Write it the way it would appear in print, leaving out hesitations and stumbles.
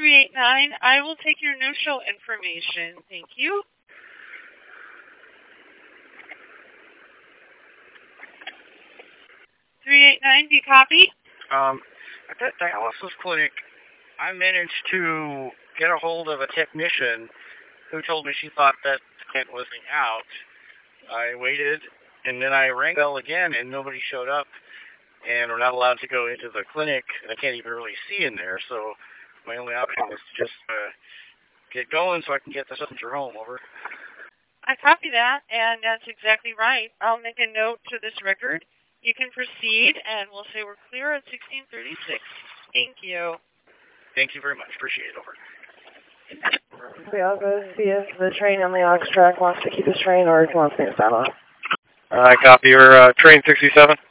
389, I will take your no-show information. Thank you. 389, do you copy? At that dialysis clinic, I managed to get a hold of a technician who told me she thought that the client wasn't out. I waited, and then I rang bell again, and nobody showed up, and we're not allowed to go into the clinic, and I can't even really see in there, so my only option is to just get going so I can get this up to your home, over. I copy that, and that's exactly right. I'll make a note to this record. You can proceed, and we'll say we're clear at 1636. Thank you. Thank you very much. Appreciate it, over. I'll go see if the train on the aux track wants to keep his train or if he wants me to sign off. I copy your train 67.